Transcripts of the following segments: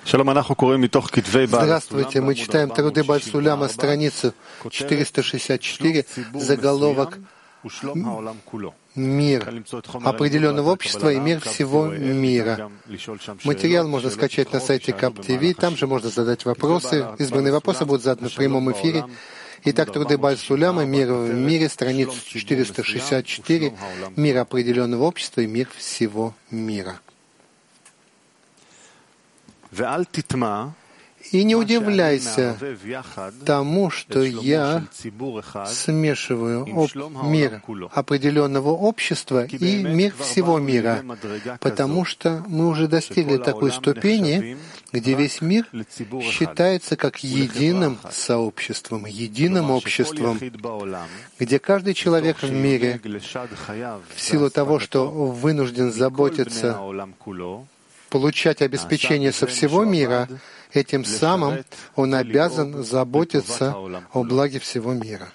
Здравствуйте, мы читаем труды Бааль Суляма, страницу 464, заголовок «Мир определенного общества и мир всего мира». Материал можно скачать на сайте КАП-ТВ, там же можно задать вопросы. Избранные вопросы будут заданы в прямом эфире. Итак, труды Бааль Суляма, «Мир в мире», страница 464, «Мир определенного общества и мир всего мира». И не удивляйся тому, что я смешиваю мир определенного общества и мир всего мира, потому что мы уже достигли такой ступени, где весь мир считается как единым сообществом, единым обществом, где каждый человек в мире, в силу того, что вынужден заботиться, получать обеспечение со всего мира, этим самым он обязан заботиться о благе всего мира.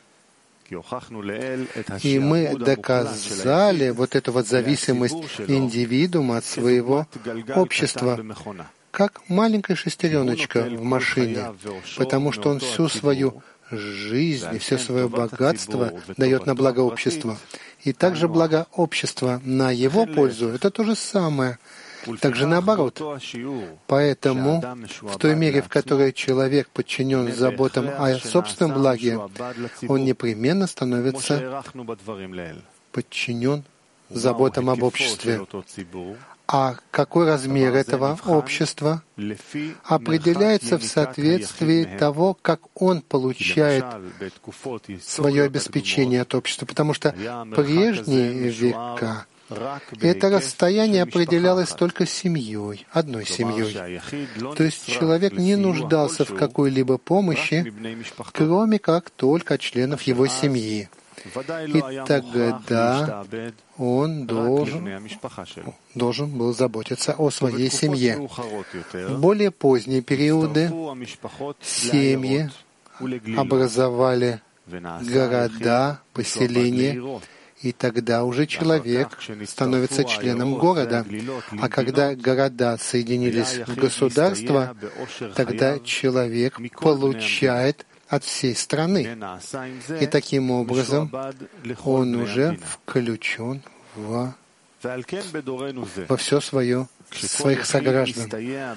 И мы доказали вот эту вот зависимость индивидуума от своего общества, как маленькая шестереночка в машине, потому что он всю свою жизнь и все свое богатство дает на благо общества. И также благо общества на его пользу — это то же самое. Также наоборот. Поэтому в той мере, в которой человек подчинен заботам о собственном благе, он непременно становится подчинен заботам об обществе. А какой размер этого общества определяется в соответствии того, как он получает свое обеспечение от общества. Потому что прежние века это расстояние определялось только семьей, одной семьей. То есть человек не нуждался в какой-либо помощи, кроме как только от членов его семьи. И тогда он должен был заботиться о своей семье. В более поздние периоды семьи образовали города, поселения, и тогда уже человек становится членом города. А когда города соединились в государство, тогда человек получает от всей страны. И таким образом он уже включен во все своих сограждан.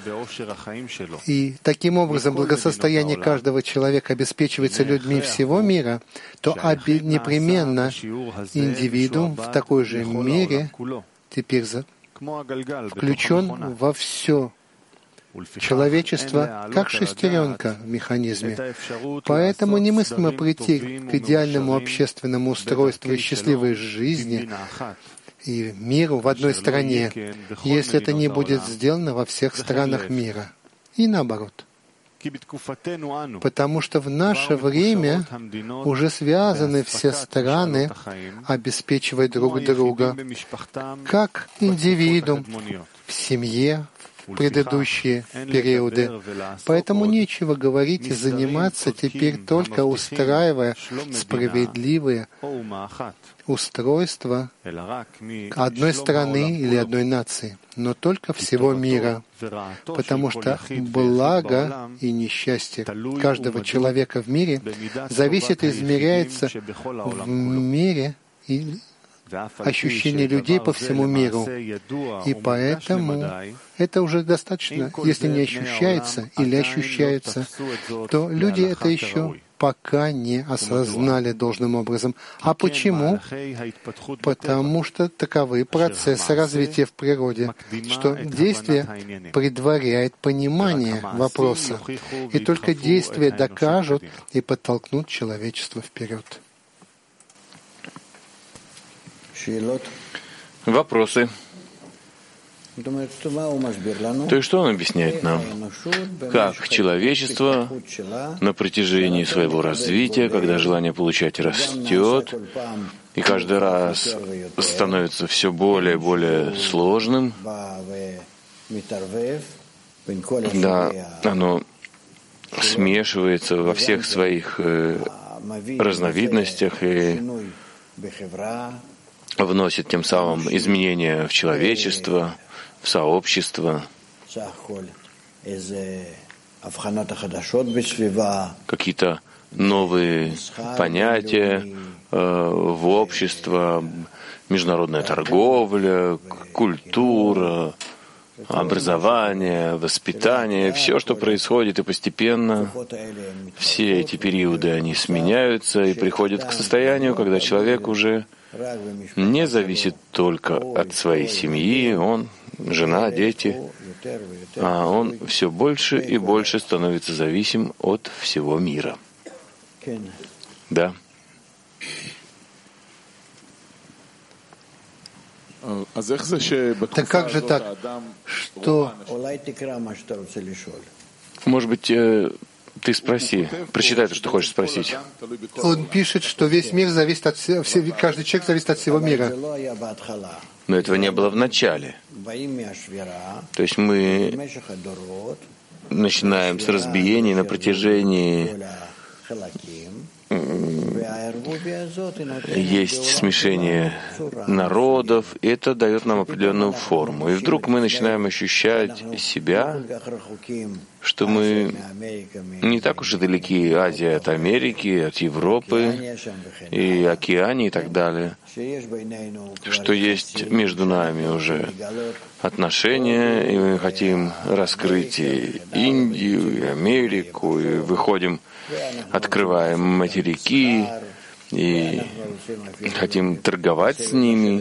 И таким образом благосостояние каждого человека обеспечивается людьми всего мира, то непременно индивидуум в такой же мере теперь включен во все человечество, как шестеренка в механизме. Поэтому немыслимо прийти к идеальному общественному устройству и счастливой жизни и миру в одной стране, если это не будет сделано во всех странах мира. И наоборот. Потому что в наше время уже связаны все страны, обеспечивая друг друга, как индивидуум в семье, в предыдущие периоды. Поэтому нечего говорить и заниматься теперь только устраивая справедливые устройства одной страны или одной нации, но только всего мира, потому что благо и несчастье каждого человека в мире зависит и измеряется в мире и ощущение людей по всему миру. И поэтому это уже достаточно, если не ощущается или ощущается, то люди это еще пока не осознали должным образом. А почему? Потому что таковы процессы развития в природе, что действие предваряет понимание вопроса, и только действия докажут и подтолкнут человечество вперед. Вопросы. То есть что он объясняет нам? Как человечество на протяжении своего развития, когда желание получать растет, и каждый раз становится все более и более сложным, да, оно смешивается во всех своих разновидностях и вносит тем самым изменения в человечество, в сообщество. какие-то новые понятия в общество, международная торговля, культура, образование, воспитание, все, что происходит, и постепенно все эти периоды, они сменяются и приходят к состоянию, когда человек уже не зависит только от своей семьи, он, жена, дети, а он все больше и больше становится зависим от всего мира. Да. Так как же так, что... Может быть, ты спроси, прочитай то, что хочешь спросить. Он пишет, что весь мир зависит от всего, каждый человек зависит от всего мира. Но этого не было в начале. То есть мы начинаем с разбиений на протяжении. Есть смешение народов, и это дает нам определенную форму. И вдруг мы начинаем ощущать себя, что мы не так уж и далеки Азии от Америки, от Европы, и Океании и так далее, что есть между нами уже отношения, и мы хотим раскрыть и Индию, и Америку, и выходим, открываем материки и хотим торговать с ними,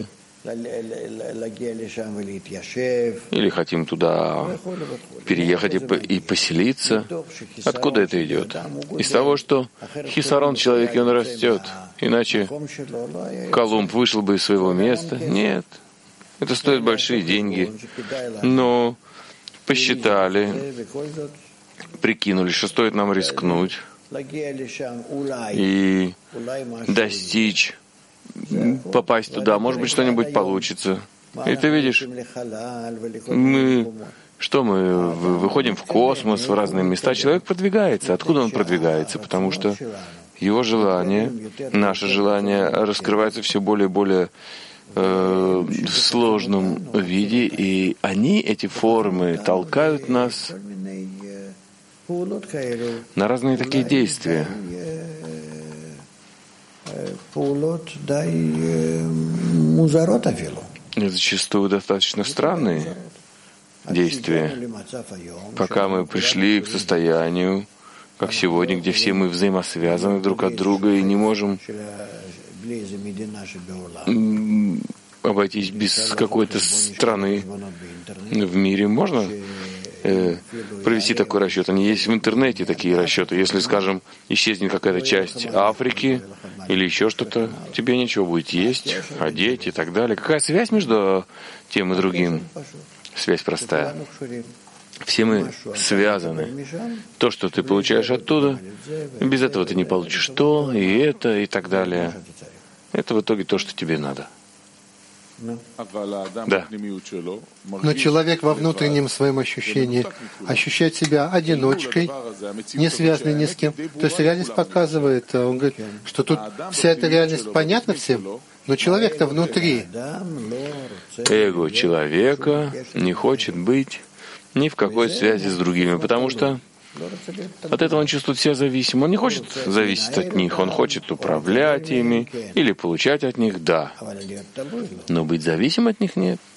или хотим туда переехать и поселиться. Откуда это идет? Из того, что хисарон в человеке, он растет. Иначе Колумб вышел бы из своего места. Нет. Это стоит большие деньги. Но посчитали, прикинули, что стоит нам рискнуть и достичь, попасть туда, может быть, что-нибудь получится. И ты видишь, мы выходим в космос, в разные места, человек продвигается. Откуда он продвигается? Потому что его желание, наше желание раскрывается все более и более в сложном виде, и они, эти формы, толкают нас на разные такие действия. И зачастую достаточно странные действия, пока мы пришли к состоянию, как сегодня, где все мы взаимосвязаны друг от друга и не можем обойтись без какой-то страны в мире. Можно провести такой расчет? Они есть в интернете, такие расчеты. Если, скажем, исчезнет какая-то часть Африки или еще что-то, тебе нечего будет есть, одеть и так далее. Какая связь между тем и другим? Связь простая. Все мы связаны. То, что ты получаешь оттуда, без этого ты не получишь то, и это, и так далее. Это в итоге то, что тебе надо. Да. Но человек во внутреннем своем ощущении ощущает себя одиночкой, не связанной ни с кем. То есть реальность показывает, он говорит, что тут вся эта реальность понятна всем, но человек-то внутри. Эго человека не хочет быть ни в какой связи с другими, потому что от этого он чувствует себя зависимым. Он не хочет зависеть от них, он хочет управлять ими или получать от них, да. Но быть зависимым от них нет.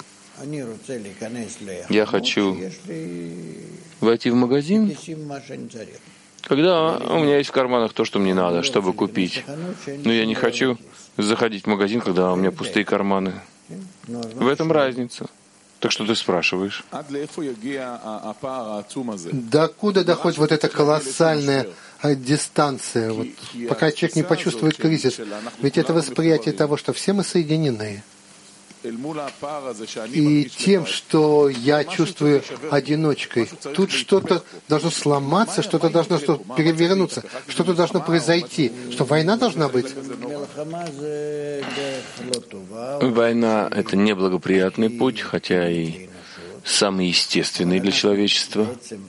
Я хочу войти в магазин, когда у меня есть в карманах то, что мне надо, чтобы купить. Но я не хочу заходить в магазин, когда у меня пустые карманы. В этом разница. Так что ты спрашиваешь? Докуда доходит вот эта колоссальная дистанция, вот, пока человек не почувствует кризис? Ведь это восприятие того, что все мы соединены. И тем, что я чувствую одиночкой, тут что-то должно сломаться, что-то должно перевернуться, что-то должно произойти, что война должна быть. Война — это неблагоприятный путь, хотя и самый естественный для человечества.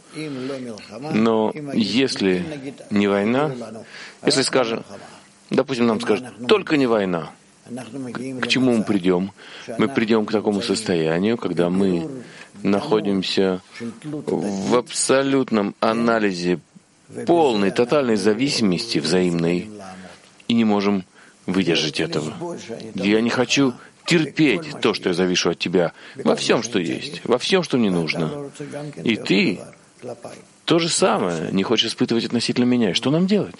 Но если не война, если, скажем, допустим, нам скажут, только не война, К чему мы придем? Мы придем к такому состоянию, когда мы находимся в абсолютном анализе полной, тотальной зависимости взаимной и не можем выдержать этого. Я не хочу терпеть то, что я завишу от тебя во всем, что есть, во всем, что мне нужно. И ты то же самое не хочешь испытывать относительно меня. Что нам делать?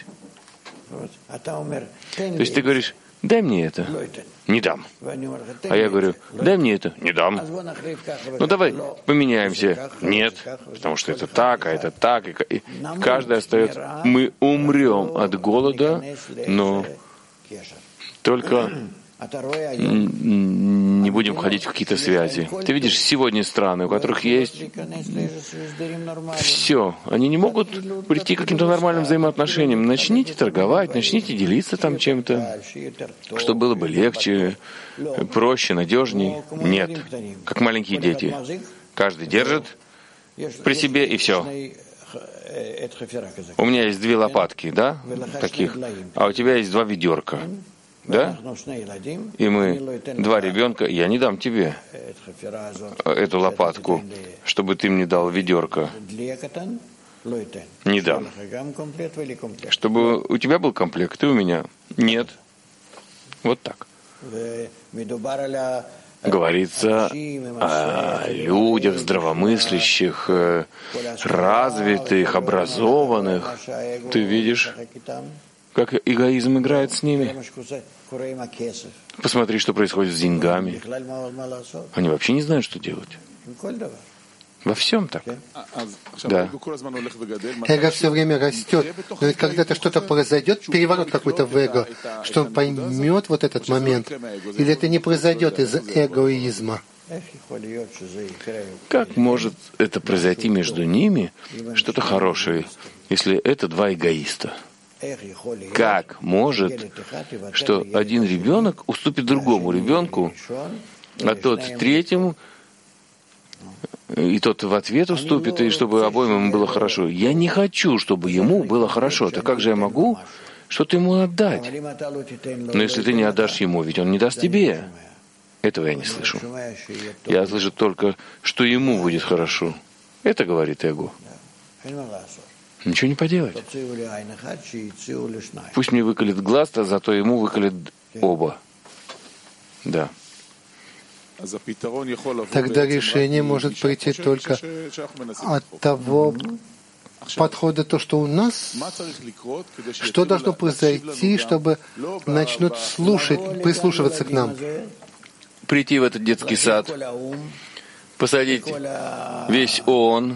То есть ты говоришь, дай мне это. Не дам. А я говорю, дай мне это. Не дам. Ну давай поменяемся. Нет, потому что это так, а это так. И каждый остается. Мы умрем от голода, но только не будем входить в какие-то связи. Ты видишь, сегодня страны, у которых есть все, они не могут прийти к каким-то нормальным взаимоотношениям. Начните торговать, начните делиться там чем-то, чтобы было бы легче, проще, надежней. Нет, как маленькие дети. Каждый держит при себе и все. У меня есть 2 лопатки, да, таких, а у тебя есть 2 ведерка. Да? И мы 2 ребенка, я не дам тебе эту лопатку, чтобы ты мне дал ведерко. Не дам. Чтобы у тебя был комплект, и у меня. Нет. Вот так. Говорится о людях здравомыслящих, развитых, образованных. Ты видишь, как эгоизм играет с ними. Посмотри, что происходит с деньгами. Они вообще не знают, что делать. Во всем так. Да. Эго все время растет. Но ведь когда-то что-то произойдет, переворот какой-то в эго, что он поймет вот этот момент. Или это не произойдет из эгоизма? Как может это произойти между ними, что-то хорошее, если это 2 эгоиста? Как может, что один ребенок уступит другому ребенку, а тот третьему, и тот в ответ уступит, и чтобы обоим ему было хорошо? Я не хочу, чтобы ему было хорошо. Так как же я могу что-то ему отдать? Но если ты не отдашь ему, ведь он не даст тебе. Этого я не слышу. Я слышу только, что ему будет хорошо. Это говорит эго. Ничего не поделать. Пусть мне выколет глаз, а зато ему выколет оба. Да. Тогда решение может прийти только от того подхода, то, что у нас, что должно произойти, чтобы начнут слушать, прислушиваться к нам. Прийти в этот детский сад, посадить весь ООН,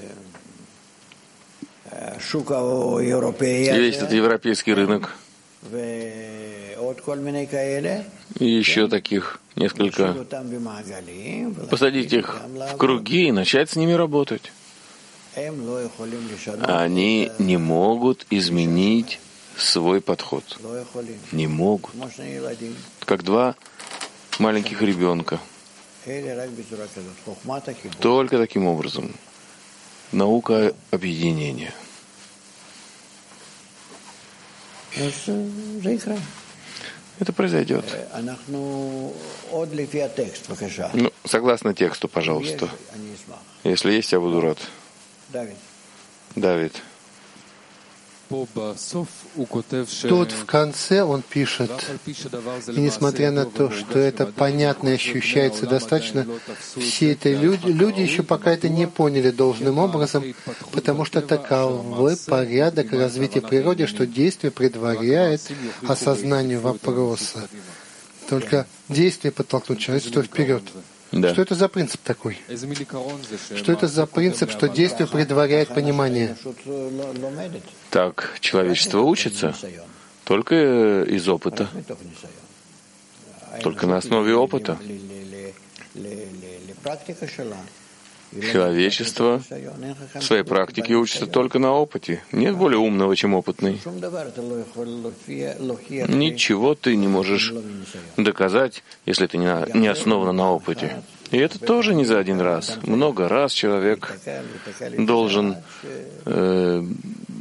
весь этот европейский рынок, и еще таких несколько, посадить их в круги и начать с ними работать. Они не могут изменить свой подход. Не могут. Как 2 маленьких ребенка. Только таким образом. Наука объединения. Это произойдет. Согласно тексту, пожалуйста. Если есть, я буду рад. Давид. Тут в конце он пишет, и несмотря на то, что это понятно и ощущается достаточно, все эти люди еще пока это не поняли должным образом, потому что таковы порядок развития природы, что действие предваряет осознанию вопроса. Только действие подтолкнуть человечество вперед. Да. Что это за принцип такой? Что это за принцип, что действие предваряет понимание? Так человечество учится только из опыта, только на основе опыта. Человечество в своей практике учится только на опыте. Нет более умного, чем опытный. Ничего ты не можешь доказать, если это не основано на опыте. И это тоже не за один раз. Много раз человек должен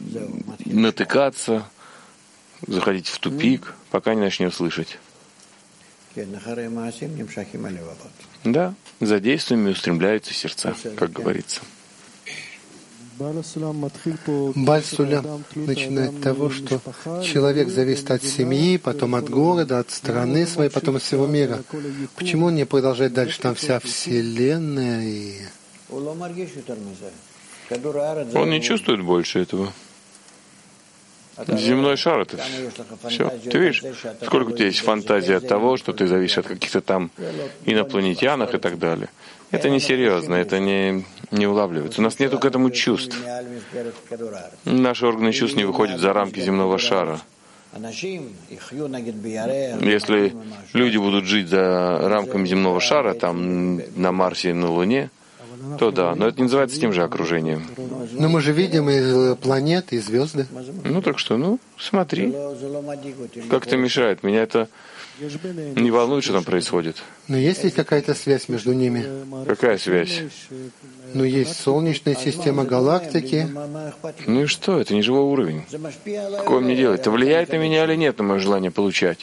натыкаться, заходить в тупик, пока не начнет слышать. Да, за действиями устремляются сердца, как говорится. Баль-Сулям начинает с того, что человек зависит от семьи, потом от города, от страны своей, потом от всего мира. Почему он не продолжает дальше? Там вся Вселенная и... Он не чувствует больше этого. Земной шар — это все. Ты видишь, сколько у тебя есть фантазии от того, что ты зависишь от каких-то там инопланетянах и так далее. Это несерьезно, это не улавливается. У нас нету к этому чувств. Наши органы чувств не выходят за рамки земного шара. Если люди будут жить за рамками земного шара, там на Марсе и на Луне, то да, но это не называется тем же окружением. Но мы же видим и планеты, и звезды. Ну так что, смотри. Как это мешает? Меня это не волнует, что там происходит. Но есть ли какая-то связь между ними? Какая связь? Есть Солнечная система, галактики. Ну и что? Это не живой уровень. Какое мне делать? Это влияет на меня или нет, на мое желание получать?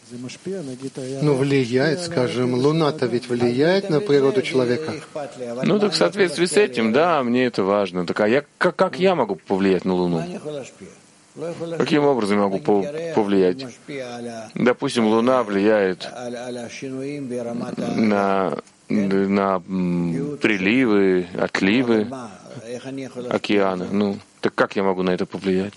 Влияет, скажем, Луна-то ведь влияет на природу человека. Так в соответствии с этим, да, мне это важно. Так как я могу повлиять на Луну? Каким образом я могу повлиять? Допустим, Луна влияет на приливы, отливы океана. Так как я могу на это повлиять?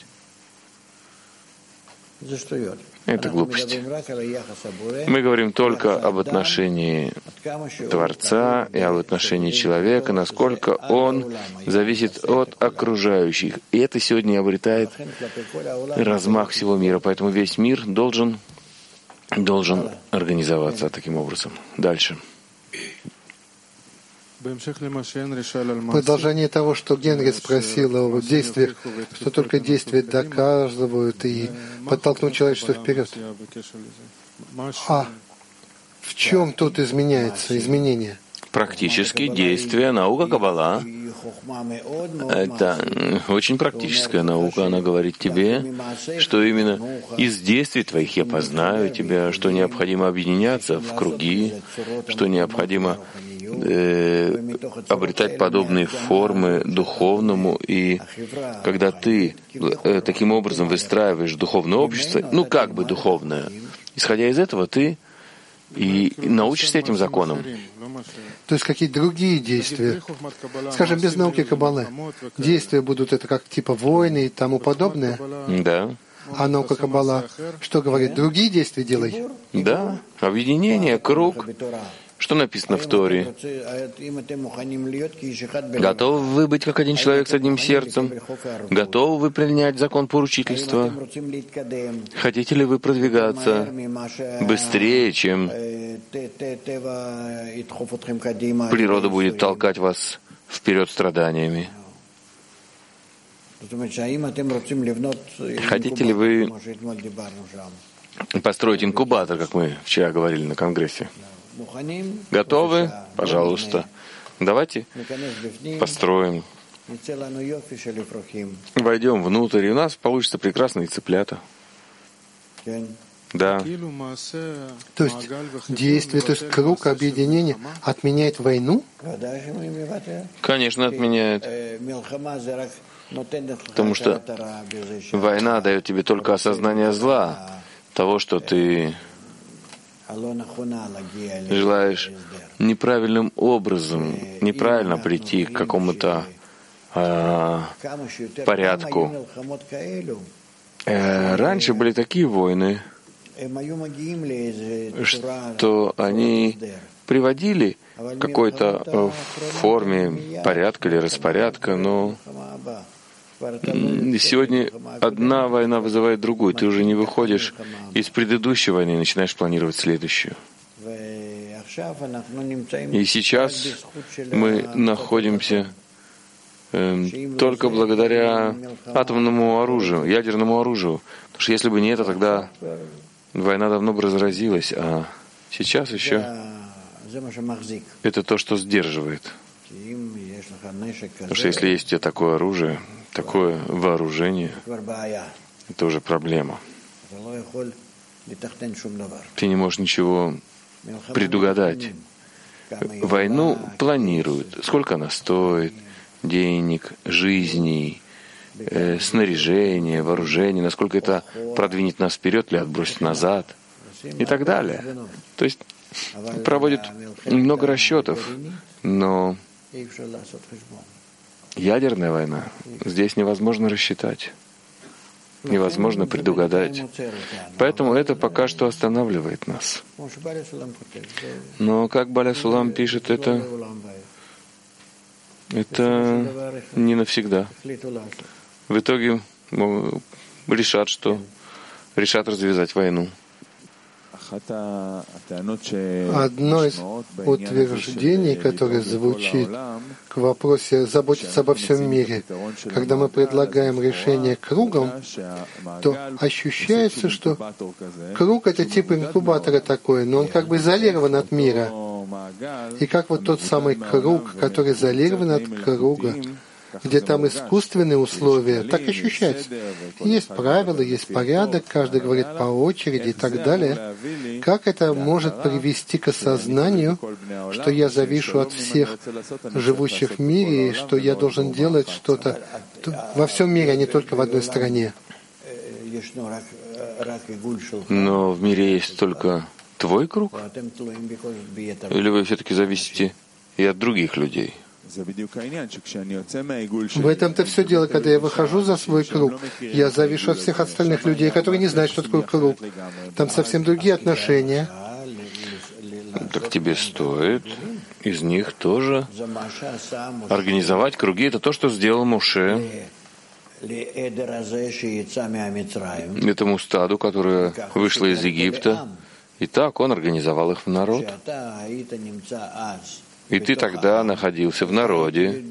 Это глупость. Мы говорим только об отношении Творца и об отношении человека, насколько он зависит от окружающих. И это сегодня обретает размах всего мира. Поэтому весь мир должен организоваться таким образом. Дальше. Продолжение того, что Генри спросил о действиях, что только действия доказывают и подтолкнут человечество вперед. А в чем тут изменение? Практически действия, наука Каббала — это очень практическая наука. Она говорит тебе, что именно из действий твоих я познаю тебя, что необходимо объединяться в круги, что необходимо обретать подобные формы духовному. И когда ты таким образом выстраиваешь духовное общество, как бы духовное, исходя из этого, ты и научишься этим законам. То есть какие другие действия? Скажем, без науки Каббалы. Действия будут это как типа войны и тому подобное? Да. А наука Каббала что говорит? Другие действия делай? Да. Объединение, круг. Что написано в Торе? Готовы вы быть как один человек с одним сердцем? Готовы вы принять закон поручительства? Хотите ли вы продвигаться быстрее, чем природа будет толкать вас вперед страданиями? Хотите ли вы построить инкубатор, как мы вчера говорили на Конгрессе? Готовы? Пожалуйста. Давайте построим. Войдем внутрь, и у нас получатся прекрасные цыплята. Да. То есть действие, то есть круг объединения отменяет войну? Конечно, отменяет. Потому что война дает тебе только осознание зла, того, что ты желаешь неправильным образом, неправильно прийти к какому-то порядку. Раньше были такие войны, что они приводили к какой-то форме порядка или распорядка, но сегодня одна война вызывает другую. Ты уже не выходишь из предыдущей войны и начинаешь планировать следующую. И сейчас мы находимся только благодаря атомному оружию, ядерному оружию. Потому что если бы не это, тогда война давно бы разразилась, а сейчас еще это то, что сдерживает. Потому что если есть у тебя такое оружие, такое вооружение, это уже проблема. Ты не можешь ничего предугадать. Войну планируют, сколько она стоит, денег, жизней, снаряжения, вооружения, насколько это продвинет нас вперед или отбросит назад и так далее. То есть проводят много расчетов, но ядерная война здесь невозможно рассчитать, невозможно предугадать. Поэтому это пока что останавливает нас. Но, как Баля Сулам пишет, это не навсегда. В итоге решат развязать войну. Одно из утверждений, которое звучит к вопросу заботиться обо всем мире, когда мы предлагаем решение кругом, то ощущается, что круг — это тип инкубатора такой, но он как бы изолирован от мира. И как вот тот самый круг, который изолирован от круга, где там искусственные условия, так ощущается. Есть правила, есть порядок, каждый говорит по очереди и так далее. Как это может привести к осознанию, что я завишу от всех живущих в мире, и что я должен делать что-то во всем мире, а не только в одной стране? Но в мире есть только твой круг? Или вы все-таки зависите и от других людей? В этом-то все дело, когда я выхожу за свой круг, я завишу от всех остальных людей, которые не знают, что такое круг. Там совсем другие отношения. Так тебе стоит из них тоже организовать круги. Это то, что сделал Моше этому стаду, которое вышло из Египта. И так он организовал их в народ. И ты тогда находился в народе,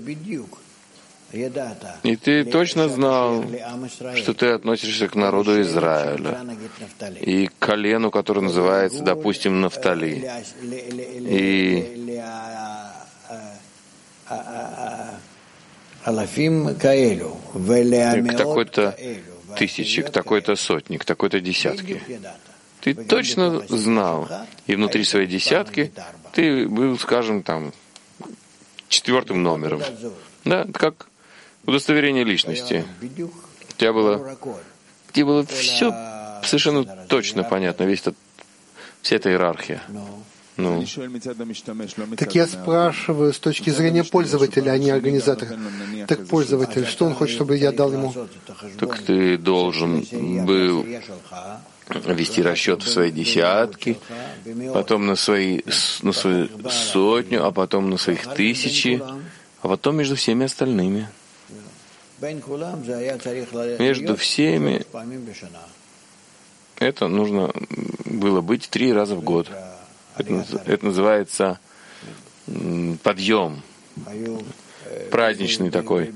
и ты точно знал, что ты относишься к народу Израиля и к колену, которое называется, допустим, Нафтали. И к такой-то тысяче, к такой-то сотне, к такой-то десятке. Ты точно знал, и внутри своей десятки ты был, скажем, там, 4-м номером. Да, это как удостоверение личности. Тебе было все совершенно точно понятно, вся эта иерархия. Ну. Так я спрашиваю с точки зрения пользователя, а не организатора. Так пользователь, что он хочет, чтобы я дал ему? Так ты должен был вести расчет в свои десятки, потом на свою сотню, а потом на своих тысячи, а потом между всеми остальными. Между всеми это нужно было быть 3 раза в год. Это называется подъем, праздничный такой.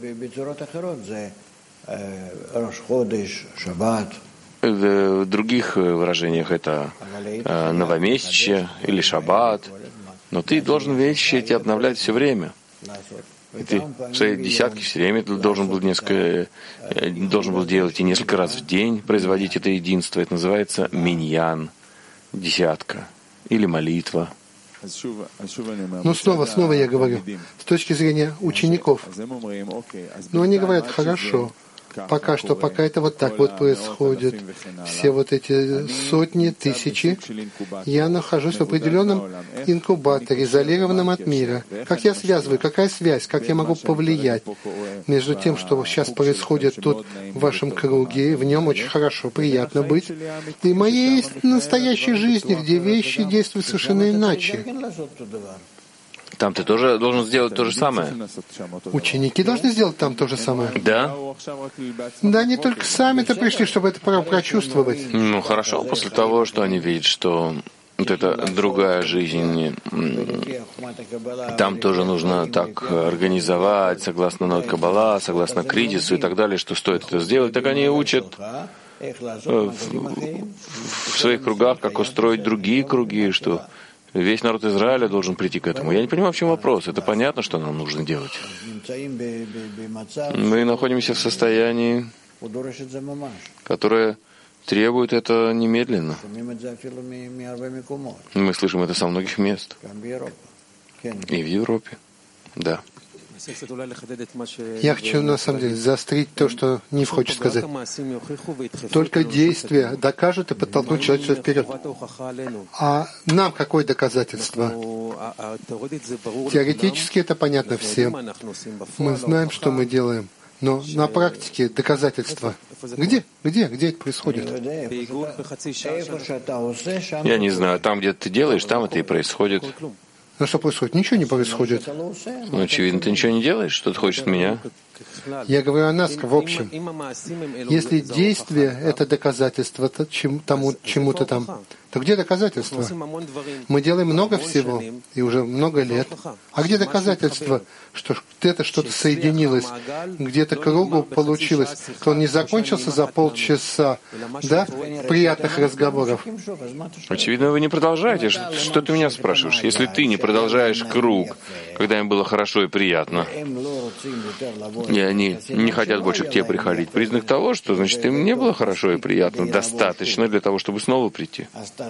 В других выражениях это новомесячье или шаббат. Но ты должен вещи эти обновлять все время. И ты в своей десятке все время ты должен был делать и несколько раз в день, производить это единство. Это называется миньян, десятка или молитва. Ну, снова я говорю, с точки зрения учеников. Но они говорят, хорошо, пока это вот так вот происходит. Все вот эти сотни, тысячи, я нахожусь в определенном инкубаторе, изолированном от мира. Как я связываю, какая связь, как я могу повлиять между тем, что сейчас происходит тут, в вашем круге, в нем очень хорошо, приятно быть, и моей настоящей жизни, где вещи действуют совершенно иначе. Там ты тоже должен сделать то же самое. Ученики должны сделать там то же самое. Да? Да, они только сами-то пришли, чтобы это прочувствовать. Ну, хорошо, после того, что они видят, что вот это другая жизнь, там тоже нужно так организовать, согласно Нот Каббала, согласно кризису и так далее, что стоит это сделать, так они учат в своих кругах, как устроить другие круги, что весь народ Израиля должен прийти к этому. Я не понимаю, в чем вопрос. Это понятно, что нам нужно делать. Мы находимся в состоянии, которое требует это немедленно. Мы слышим это со многих мест. И в Европе. Да. Я хочу, на самом деле, заострить то, что Нив хочет сказать. Только действие докажет и подтолкнет человека вперед. А нам какое доказательство? Теоретически это понятно всем. Мы знаем, что мы делаем. Но на практике доказательства. Где это происходит? Я не знаю, там, где ты делаешь, там это и происходит. Ну что происходит? Ничего не происходит. Ну, очевидно, ты ничего не делаешь, что ты хочешь от меня. Я говорю о нас в общем. Если действие — это доказательство чему-то там, то где доказательства? Мы делаем много всего, и уже много лет. А где доказательства, что где-то что-то соединилось, где-то кругу получилось, то он не закончился за полчаса, да, приятных разговоров? Очевидно, вы не продолжаете. Что ты меня спрашиваешь? Если ты не продолжаешь круг, когда им было хорошо и приятно, и они не хотят больше к тебе приходить, признак того, что, значит, им не было хорошо и приятно, достаточно для того, чтобы снова прийти.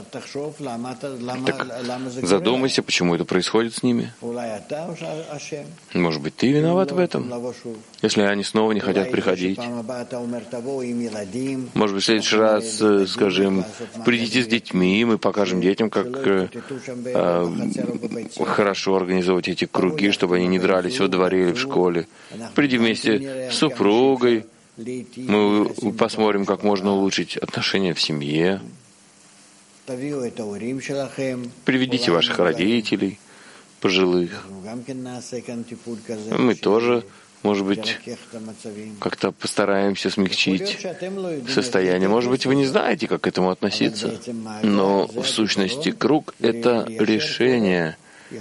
Так задумайся, почему это происходит с ними. Может быть, ты виноват в этом, если они снова не хотят приходить. Может быть, в следующий раз скажем, придите с детьми, мы покажем детям, как хорошо организовать эти круги, чтобы они не дрались во дворе или в школе. Приди вместе с супругой, мы посмотрим, как можно улучшить отношения в семье. Приведите ваших родителей, пожилых. Мы тоже, может быть, как-то постараемся смягчить состояние. Может быть, вы не знаете, как к этому относиться, но в сущности круг — это решение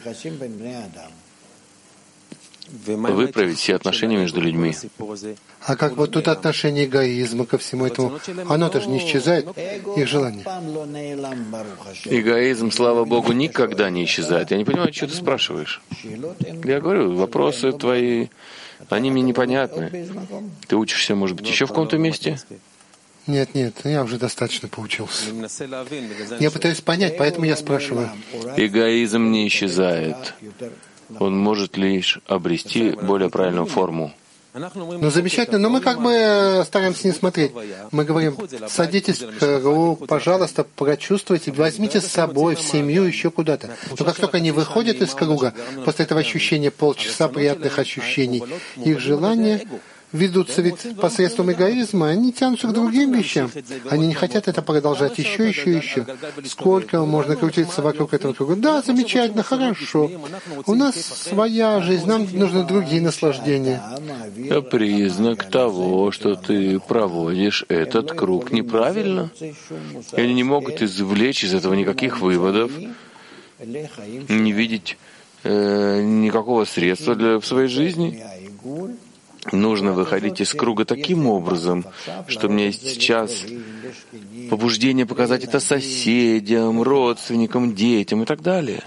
выправить все отношения между людьми. А как вот тут отношение эгоизма ко всему этому? Оно-то же не исчезает, их желание. Эгоизм, слава Богу, никогда не исчезает. Я не понимаю, что ты спрашиваешь. Я говорю, вопросы твои, они мне непонятны. Ты учишься, может быть, еще в каком-то месте? Нет, я уже достаточно поучился. Я пытаюсь понять, поэтому я спрашиваю. Эгоизм не исчезает. Он может лишь обрести более правильную форму. Ну, замечательно, но мы как бы стараемся не смотреть. Мы говорим, садитесь в круг, пожалуйста, прочувствуйте, возьмите с собой в семью, еще куда-то. Но как только они выходят из круга, после этого ощущения полчаса приятных ощущений, их желания ведутся ведь посредством эгоизма, они тянутся к другим вещам. Они не хотят это продолжать еще. Сколько можно крутиться вокруг этого круга? Да, замечательно, хорошо. У нас своя жизнь, нам нужны другие наслаждения. Это признак того, что ты проводишь этот круг неправильно. И они не могут извлечь из этого никаких выводов, не видеть никакого средства в своей жизни. Нужно выходить из круга таким образом, что у меня есть сейчас побуждение показать это соседям, родственникам, детям и так далее.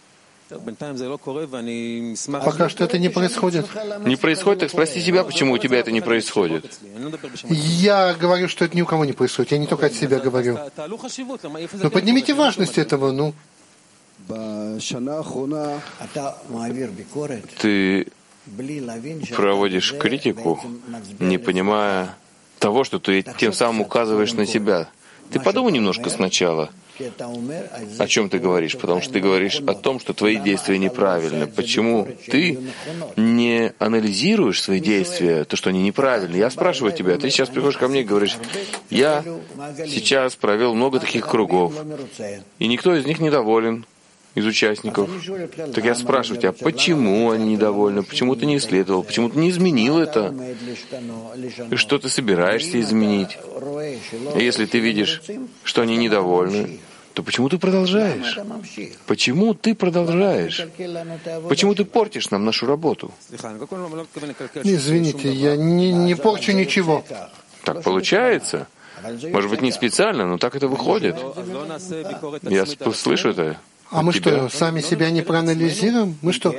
Пока что это не происходит. Не происходит? Так спроси себя, почему у тебя это не происходит. Я говорю, что это ни у кого не происходит. Я не только от себя говорю. Но поднимите важность этого, Ты проводишь критику, не понимая того, что ты тем самым указываешь на себя. Ты подумай немножко сначала, о чем ты говоришь, потому что ты говоришь о том, что твои действия неправильны. Почему ты не анализируешь свои действия, то, что они неправильны? Я спрашиваю тебя, ты сейчас приходишь ко мне и говоришь, я сейчас провел много таких кругов, и никто из них недоволен. Из участников. Так я спрашиваю тебя, почему они недовольны, почему ты не исследовал, почему ты не изменил это, и что ты собираешься изменить. И если ты видишь, что они недовольны, то почему ты продолжаешь? Почему ты продолжаешь? Почему ты портишь нам нашу работу? Извините, я не порчу ничего. Так получается? Может быть, не специально, но так это выходит. Я слышу это. А мы что, сами себя не проанализируем? Мы что?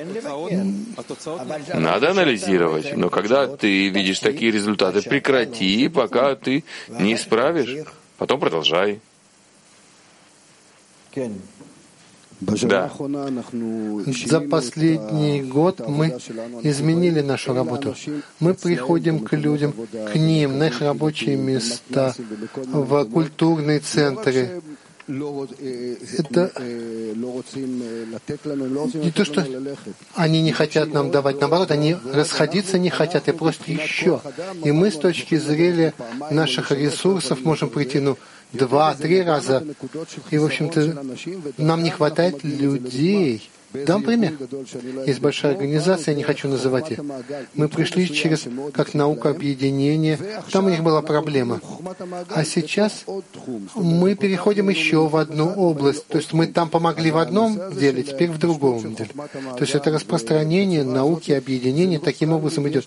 Надо анализировать, но когда ты видишь такие результаты, прекрати, пока ты не исправишь. Потом продолжай. Да. За последний год мы изменили нашу работу. Мы приходим к людям, к ним, на их рабочие места, в культурные центры. Это не то, что они не хотят нам давать, наоборот, они расходиться не хотят и просят еще. И мы с точки зрения наших ресурсов можем прийти, 2-3 раза. И, в общем-то, нам не хватает людей. Дам пример. Есть большая организация, я не хочу называть ее. Мы пришли через, как наука объединения, там у них была проблема. А сейчас мы переходим еще в одну область. То есть мы там помогли в одном деле, теперь в другом деле. То есть это распространение науки объединения таким образом идет.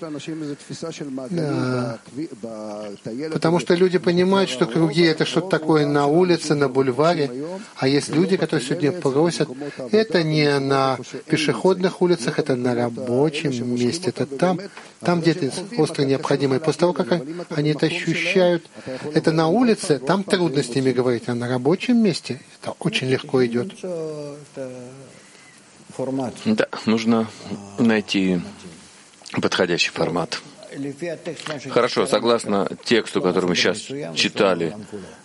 Потому что люди понимают, что круги — это что-то такое на улице, на бульваре. А есть люди, которые сегодня просят, это не на пешеходных улицах, это на рабочем месте, это там где-то остро необходимо. И после того, как они это ощущают, это на улице, там трудно с ними говорить, а на рабочем месте это очень легко идет. Да, нужно найти подходящий формат. Хорошо, согласно тексту, который мы сейчас читали,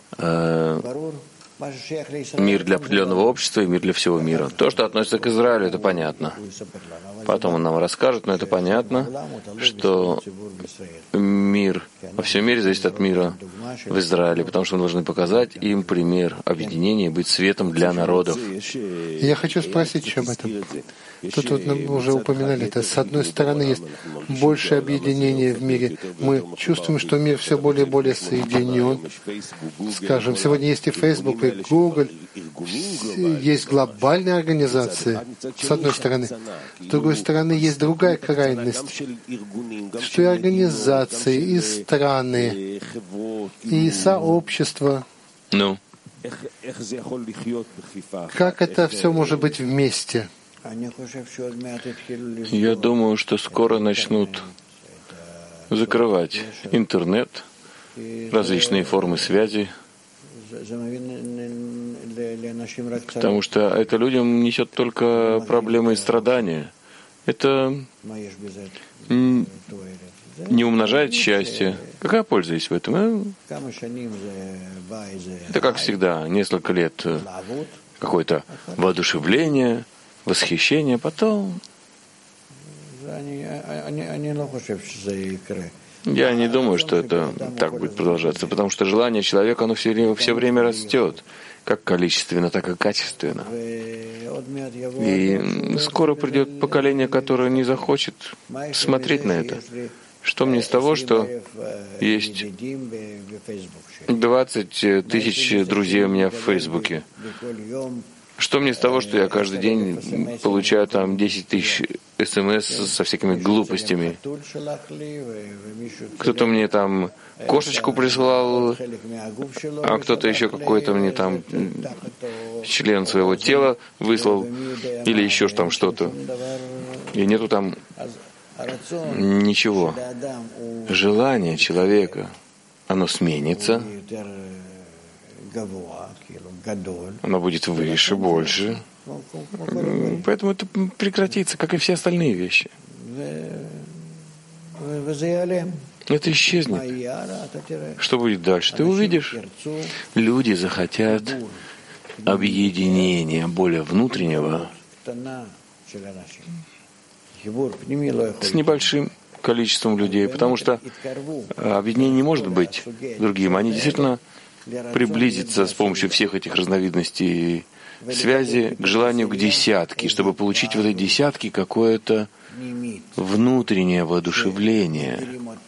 мир для определенного общества и мир для всего мира. То, что относится к Израилю, это понятно. Потом он нам расскажет, но это понятно, что мир во всем мире зависит от мира в Израиле, потому что мы должны показать им пример объединения и быть светом для народов. Я хочу спросить еще об этом. Тут вот мы уже упоминали это. С одной стороны, есть больше объединения в мире. Мы чувствуем, что мир все более и более соединен. Скажем, сегодня есть и Facebook, и Google, есть глобальные организации, с одной стороны. С другой стороны, есть другая крайность, что и организации, и страны, и сообщества. Как это все может быть вместе? Я думаю, что скоро начнут закрывать интернет, различные формы связи, потому что это людям несет только проблемы и страдания. Это не умножает счастье. Какая польза есть в этом? Это, как всегда, несколько лет какое-то воодушевление, восхищение, потом... Я не думаю, что это так будет продолжаться, потому что желание человека, оно все время растет, как количественно, так и качественно. И скоро придет поколение, которое не захочет смотреть на это. Что мне с того, что есть 20 тысяч друзей у меня в Фейсбуке? Что мне с того, что я каждый день получаю там 10 тысяч СМС со всякими глупостями? Кто-то мне там кошечку прислал, а кто-то еще какой-то мне там член своего тела выслал, или еще там что-то. И нету там ничего. Желание человека, оно сменится. Оно будет выше, больше. Поэтому это прекратится, как и все остальные вещи. Это исчезнет. Что будет дальше? Ты увидишь. Люди захотят объединения более внутреннего с небольшим количеством людей, потому что объединение не может быть другим. Они действительно приблизиться с помощью всех этих разновидностей связи к желанию к десятке, чтобы получить в этой десятке какое-то внутреннее воодушевление,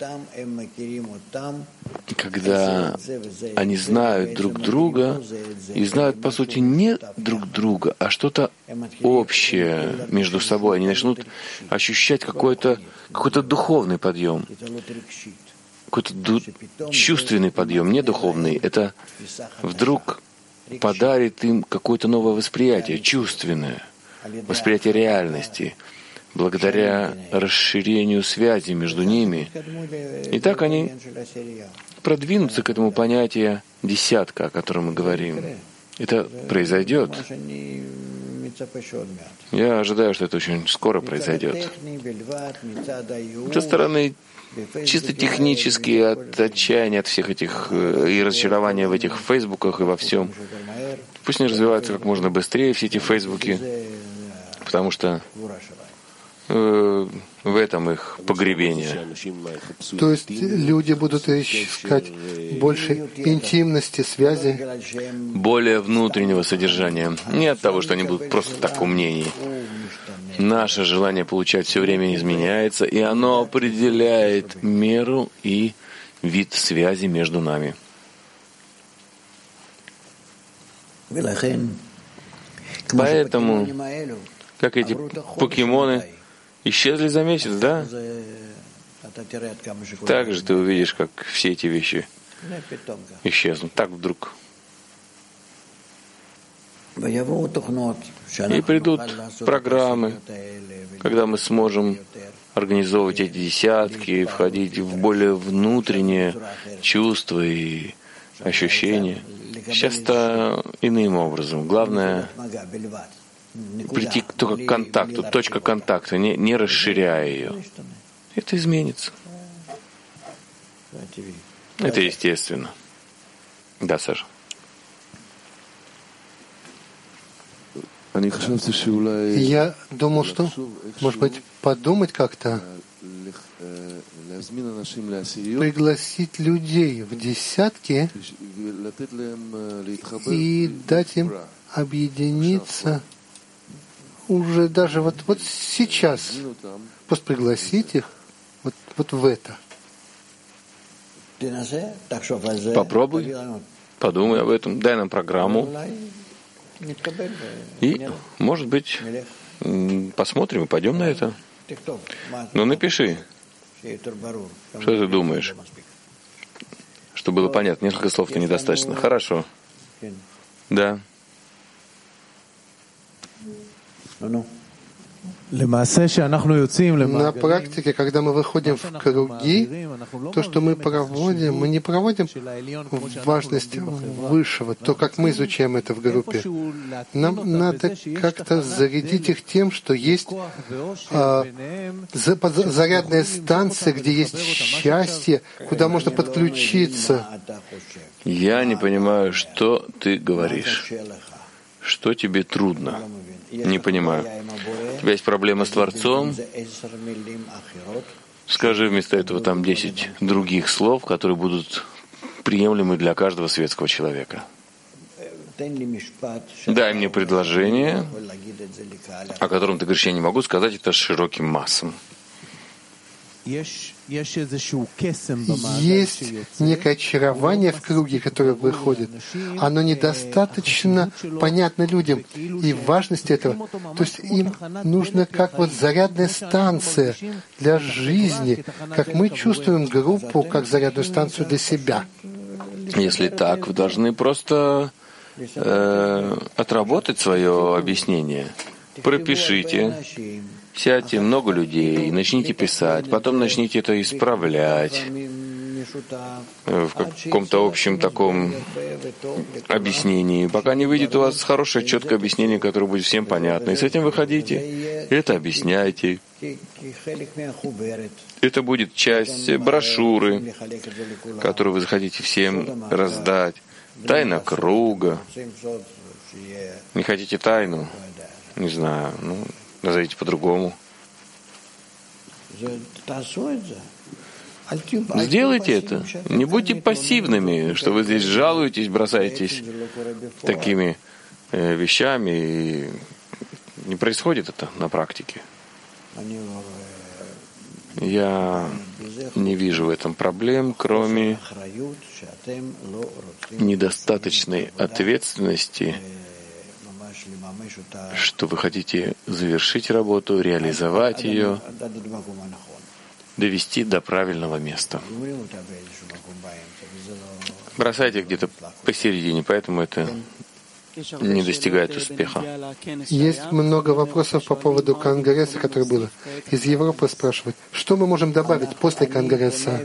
когда они знают друг друга и знают, по сути, не друг друга, а что-то общее между собой. Они начнут ощущать какой-то духовный подъем, какой-то чувственный подъем, не духовный. Это вдруг подарит им какое-то новое восприятие, чувственное, восприятие реальности, благодаря расширению связи между ними. И так они продвинуться к этому понятию десятка, о котором мы говорим. Это произойдет. Я ожидаю, что это очень скоро произойдет. Со стороны чисто технически, от отчаяния, от всех этих и разочарования в этих фейсбуках и во всем. Пусть они развиваются как можно быстрее, все эти фейсбуки, потому что в этом их погребение. То есть люди будут искать больше интимности, связи, более внутреннего содержания. Не от того, что они будут просто в таком мнении. Наше желание получать все время изменяется, и оно определяет меру и вид связи между нами. Поэтому, как эти покемоны исчезли за месяц, да? Так же ты увидишь, как все эти вещи исчезнут. Так вдруг. И придут программы, когда мы сможем организовывать эти десятки, входить в более внутренние чувства и ощущения. Часто иным образом. Главное прийти только к контакту, точка контакта, не расширяя ее. Это изменится. Это естественно. Да, Саша. Я думал, что, может быть, подумать как-то, пригласить людей в десятки и дать им объединиться уже даже вот сейчас. Просто пригласить их вот в это. Попробуй, подумай об этом, дай нам программу. И, может быть, посмотрим и пойдем на это. Но напиши, что ты думаешь, чтобы было понятно. Несколько слов-то недостаточно. Хорошо. Да. На практике, когда мы выходим в круги, то, что мы не проводим важность высшего, то, как мы изучаем это в группе. Нам надо как-то зарядить их тем, что есть зарядная станция, где есть счастье, куда можно подключиться. Я не понимаю, что ты говоришь. Что тебе трудно? Не понимаю. У тебя есть проблема с Творцом? Скажи вместо этого там 10 других слов, которые будут приемлемы для каждого светского человека. Дай мне предложение, о котором ты говоришь, я не могу сказать это широким массам. Есть некое очарование в круге, которое выходит. Оно недостаточно понятно людям. И важность этого, то есть им нужно как вот зарядная станция для жизни, как мы чувствуем группу как зарядную станцию для себя. Если так, вы должны просто отработать свое объяснение. Пропишите. Сядьте, много людей, начните писать, потом начните это исправлять в каком-то общем таком объяснении, пока не выйдет у вас хорошее, четкое объяснение, которое будет всем понятно. И с этим выходите, это объясняйте. Это будет часть брошюры, которую вы захотите всем раздать. Тайна круга. Не хотите тайну? Не знаю, назовите по-другому. Сделайте это. Не будьте пассивными, что вы здесь жалуетесь, бросаетесь такими вещами, и не происходит это на практике. Я не вижу в этом проблем, кроме недостаточной ответственности, что вы хотите завершить работу, реализовать ее, довести до правильного места. Бросайте где-то посередине, поэтому это не достигает успеха. Есть много вопросов по поводу Конгресса, который был. Из Европы спрашивают, что мы можем добавить после Конгресса?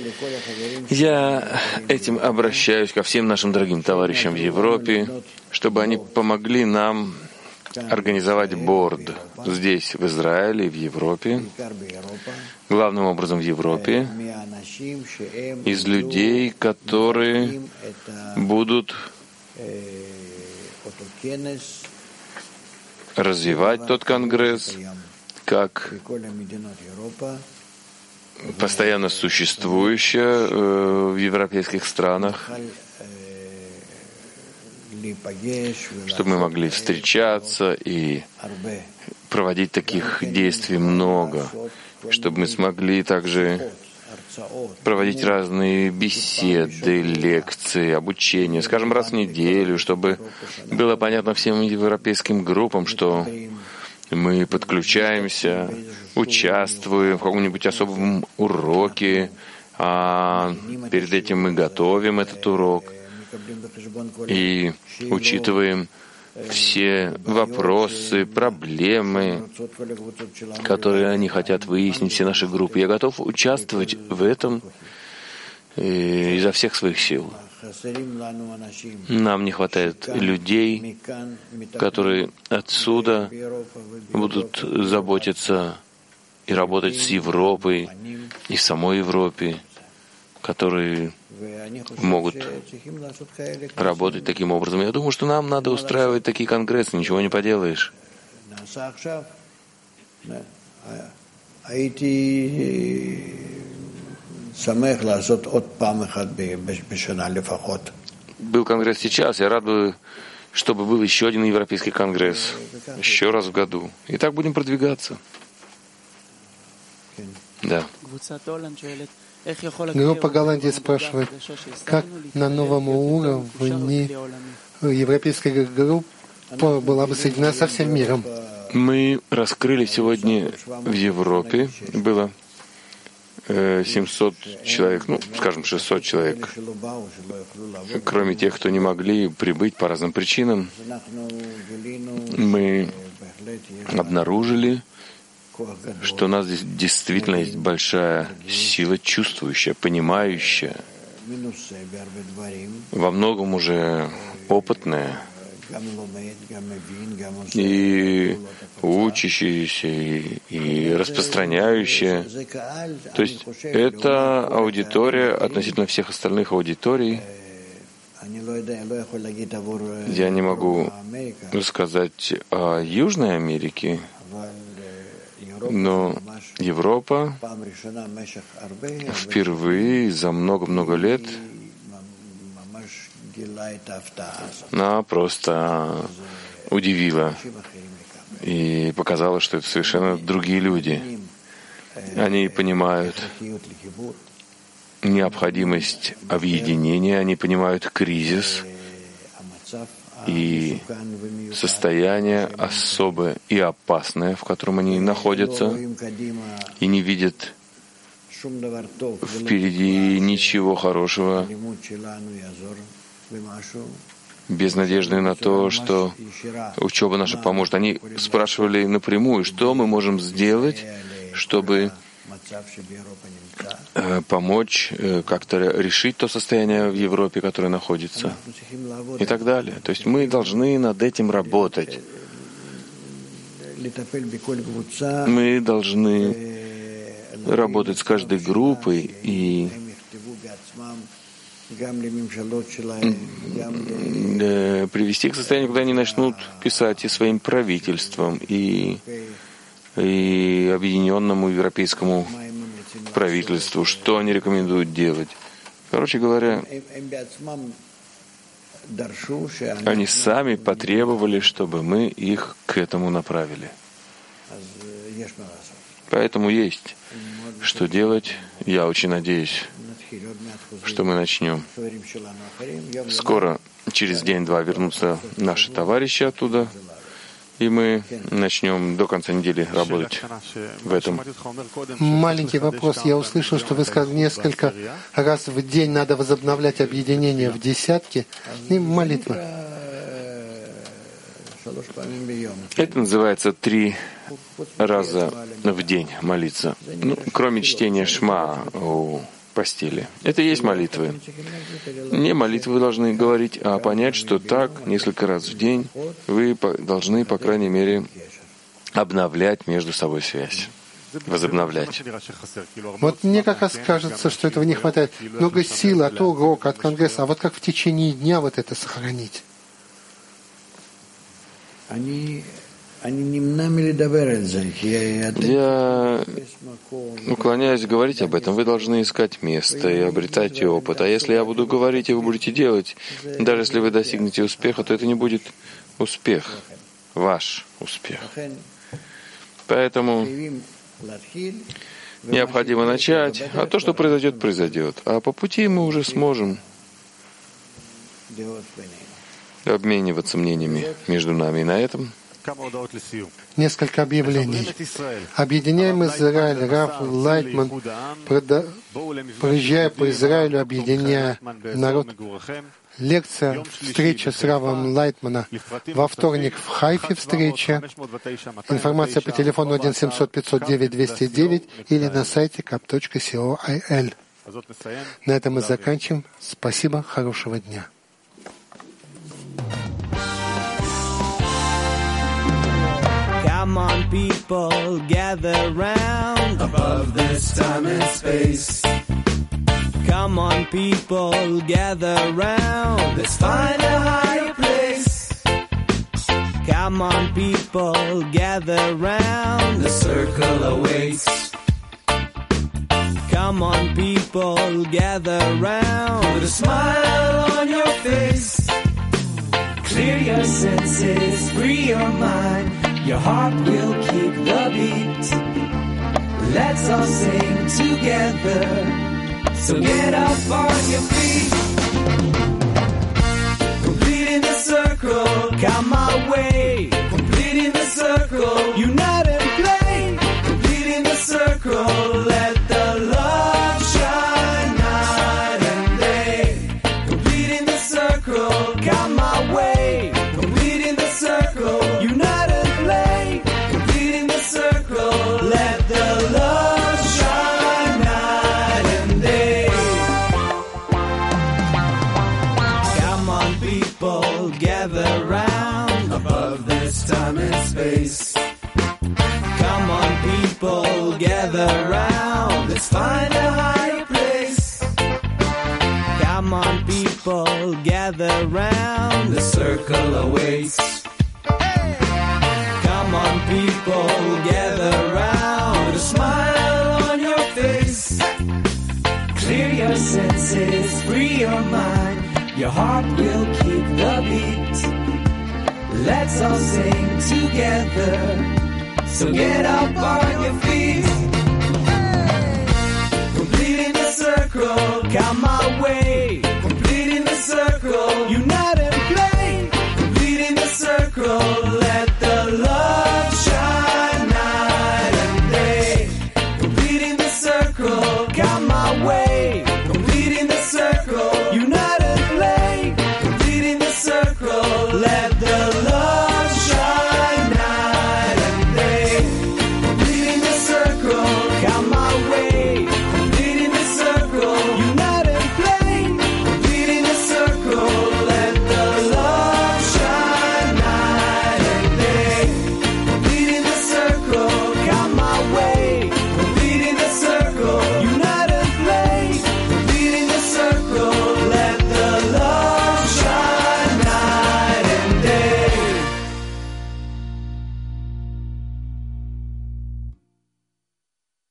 Я этим обращаюсь ко всем нашим дорогим товарищам в Европе, чтобы они помогли нам организовать борд здесь, в Израиле, в Европе, главным образом в Европе, из людей, которые будут развивать тот конгресс как постоянно существующее в европейских странах, чтобы мы могли встречаться и проводить таких действий много, чтобы мы смогли также проводить разные беседы, лекции, обучение, скажем, раз в неделю, чтобы было понятно всем европейским группам, что мы подключаемся, участвуем в каком-нибудь особом уроке, а перед этим мы готовим этот урок и учитываем все вопросы, проблемы, которые они хотят выяснить, все наши группы. Я готов участвовать в этом изо всех своих сил. Нам не хватает людей, которые отсюда будут заботиться и работать с Европой и в самой Европе, которые могут работать таким образом. Я думаю, что нам надо устраивать такие конгрессы, ничего не поделаешь. Был конгресс сейчас, я рад бы, чтобы был еще один европейский конгресс, еще раз в году. И так будем продвигаться. Да. Группа Голландии спрашивает, как на новом уровне европейская группа была бы соединена со всем миром? Мы раскрыли сегодня в Европе, было 700 человек, скажем, 600 человек, кроме тех, кто не могли прибыть по разным причинам. Мы обнаружили, что у нас здесь действительно есть большая сила, чувствующая, понимающая, во многом уже опытная, и учащаяся, и распространяющая. То есть это аудитория относительно всех остальных аудиторий. Я не могу сказать о Южной Америке, но Европа впервые за много-много лет она просто удивила и показала, что это совершенно другие люди. Они понимают необходимость объединения, они понимают кризис и состояние особое и опасное, в котором они находятся, и не видят впереди ничего хорошего, без надежды на то, что учеба наша поможет. Они спрашивали напрямую, что мы можем сделать, чтобы помочь как-то решить то состояние в Европе, которое находится, и так далее. То есть мы должны над этим работать. Мы должны работать с каждой группой и привести к состоянию, когда они начнут писать и своим правительствам, и объединенному европейскому правительству, что они рекомендуют делать. Короче говоря, они сами потребовали, чтобы мы их к этому направили. Поэтому есть что делать. Я очень надеюсь, что мы начнем. Скоро, через день-два, вернутся наши товарищи оттуда, и мы начнем до конца недели работать в этом. Маленький вопрос. Я услышал, что вы сказали, несколько раз в день надо возобновлять объединение в десятки и молитвы. Это называется 3 раза в день молиться. Кроме чтения шма у постели. Это и есть молитвы. Не молитвы вы должны говорить, а понять, что так несколько раз в день вы должны, по крайней мере, обновлять между собой связь. Возобновлять. Вот мне как раз кажется, что этого не хватает. Много сил от урока, от конгресса. А вот как в течение дня вот это сохранить? Я уклоняюсь говорить об этом. Вы должны искать место и обретать опыт. А если я буду говорить, и вы будете делать, даже если вы достигнете успеха, то это не будет успех, ваш успех. Поэтому необходимо начать, а то, что произойдет, произойдет. А по пути мы уже сможем обмениваться мнениями между нами. И на этом несколько объявлений. Объединяем Израиль. Рав Лайтман, проезжая по Израилю, объединяя народ. Лекция, встреча с Равом Лайтмана. Во вторник в Хайфе встреча. Информация по телефону 1-700-509-209 или на сайте kap.co.il. На этом мы заканчиваем. Спасибо, хорошего дня. Come on, people, gather round above this time and space. Come on, people, gather round. Let's find a higher place. Come on, people, gather round. The circle awaits. Come on, people, gather round. With a smile on your face. Clear your senses, free your mind. Your heart will keep the beat. Let's all sing together. So get up on your feet. Completing the circle, come my way. Completing the circle, unite and play. Completing the circle, let the love shine night and day. Completing the circle, come my way. Completing the circle, unite and play. Completing the circle, let the love shine night and day. Come on, people, gather round above this time and space. Come on, people, gather round. Let's find a higher place. Come on, people, gather round. The circle awaits. Come on, people, gather round. With a smile on your face. Clear your senses, free your mind. Your heart will keep the beat. Let's all sing together. So get up on your feet. Completing the circle, come my way.